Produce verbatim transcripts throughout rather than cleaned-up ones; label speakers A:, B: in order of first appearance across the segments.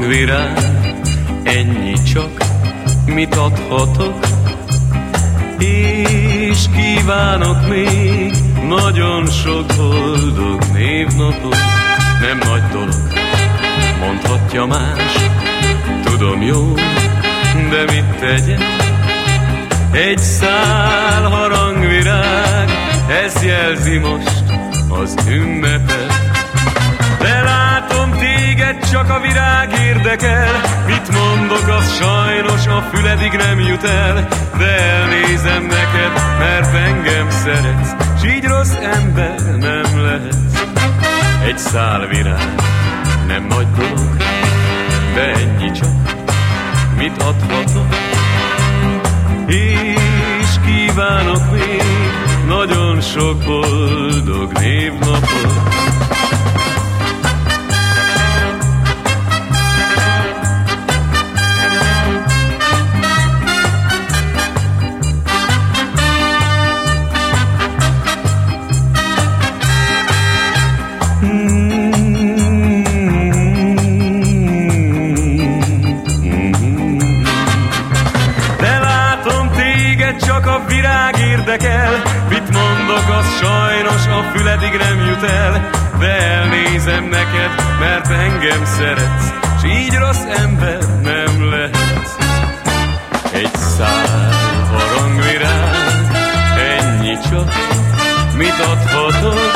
A: harangvirág, ennyi csak, mit adhatok, és kívánok még nagyon sok boldog névnapot. Nem nagy dolog, mondhatja más, tudom jó, de mit tegyek? Egy szál harangvirág, ez jelzi most az ünnepet. De látom, téged csak a virág érdekel, mit mondok, az sajnos a füledig nem jut el. De elnézem neked, mert engem szeretsz, s így rossz ember nem lehetsz. Egy szál virág, nem nagy dolog, de ennyi csak, mit adhatok, és kívánok még nagyon sok boldog névnapot. Csak a virág érdekel, mit mondok, az sajnos a füledig nem jut el. De elnézem neked, mert engem szeretsz, s így rossz ember nem lehetsz. Egy szál harangvirág, ennyi csak, mit adhatok,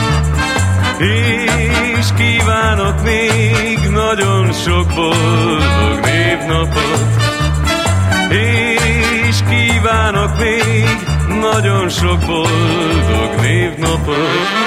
A: és kívánok még nagyon sok boldog névnapot. És kívánok még nagyon sok boldog névnapot.